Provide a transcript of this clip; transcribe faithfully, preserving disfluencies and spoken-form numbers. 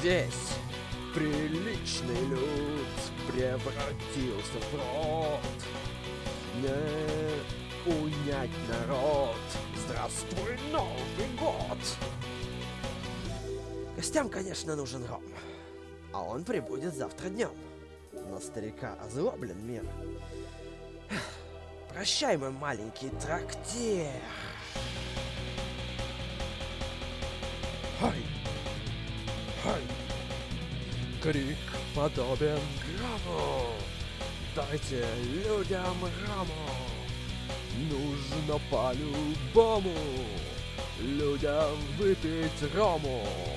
здесь приличный люд превратился в брод. Не унять народ. Здравствуй, Новый год! Гостям, конечно, нужен ром, а он прибудет завтра днем. Но старика озлоблен мир. Прощай, мой маленький трактир. Хай! Хай! Крик подобен грому. Дайте людям рому. Нужно по-любому людям выпить рому.